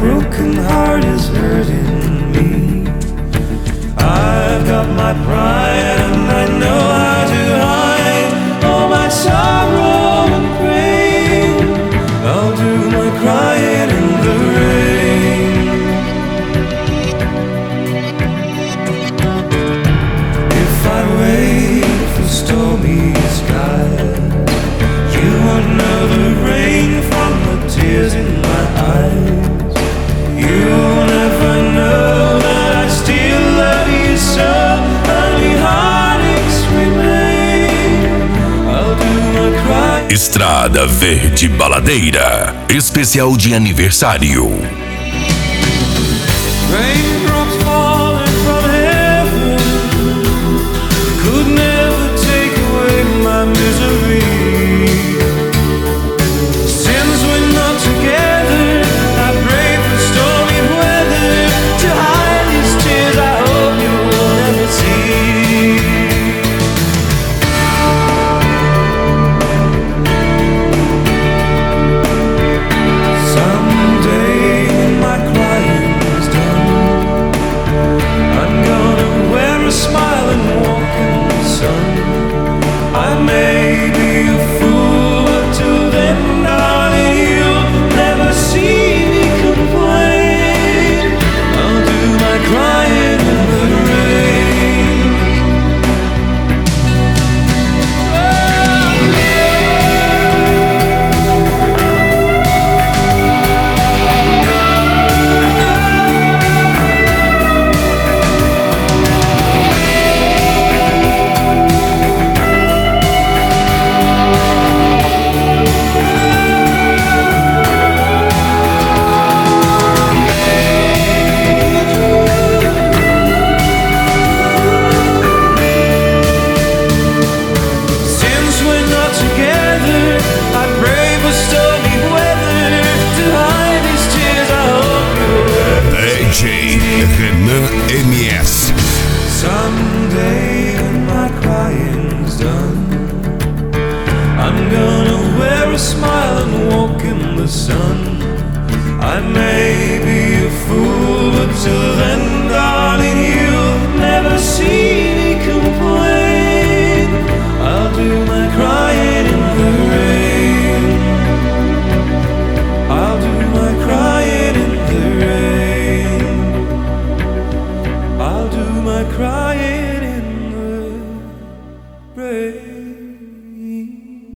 broken heart is hurting me. I've got my pride and I know how to hide all my sorrow and pain. I'll do my crying in the rain. If I wait for stormy skies, you won't know the rain from the tears in my eyes. You'll never know that I still love you so. Only heartaches remain. I'll do my crying. Estrada Verde Baladeira, especial de aniversário. Raindrops falling from heaven could never take away my misery. Since we're not together, I pray for stormy weather to hide these tears I hope you will never see. Someday when my crying's done, I'm gonna wear a smile and walk in the sun. I may be a fool, but till then, darling, you'll never see me complain. I'll do my crying in the rain. Since we're not together, I pray for stormy weather to hide these tears I hope you'll DJ Renan MS. Someday when my crying's done, I'm gonna wear a smile and walk in the sun. I may be a fool, but till then, darling, you'll never see me complain. I'll do my crying in the rain. I'll do my crying in the rain. I'll do my crying.